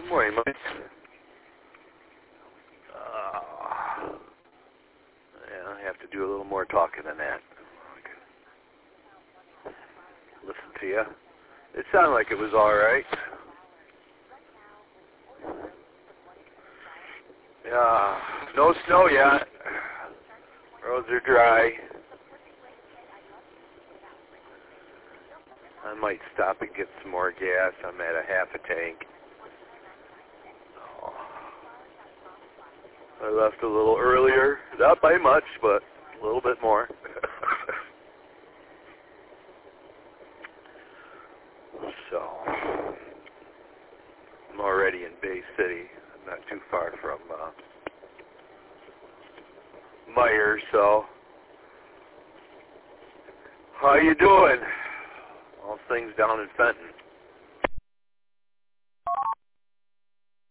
Good morning, Mike. Yeah, I have to do a little more talking than that. Listen to you. It sounded like it was all right. Yeah, no snow yet. Roads are dry. I might stop and get some more gas. I'm at a half a tank. Oh. I left a little earlier. Not by much, but a little bit more. So, I'm already in Bay City. I'm not too far from Myers, so how you doing? All things down in Fenton.